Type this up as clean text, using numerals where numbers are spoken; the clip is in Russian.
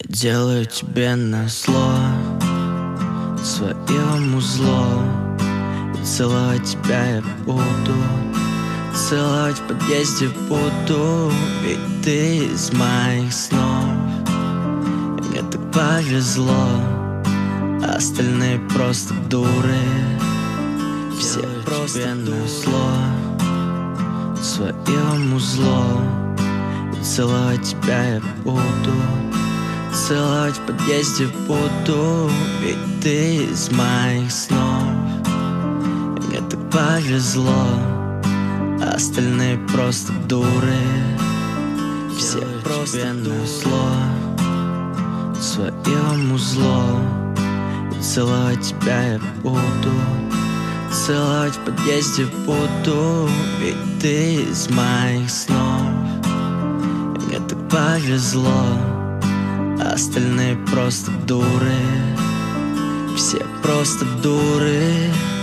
Делаю тебе назло свое музло, и целовать тебя я буду, целовать в подъезде буду, ведь ты из моих снов. И мне так повезло, а остальные просто дуры. Все просто назло свое музло, и целовать тебя я буду, целовать в подъезде буду, ведь ты из моих снов. И мне так повезло, а остальные просто дуры. Все просто назло свое музло, и целовать тебя я буду, целовать в подъезде буду, ведь ты из моих снов. И мне так повезло, а остальные просто дуры. Все просто дуры.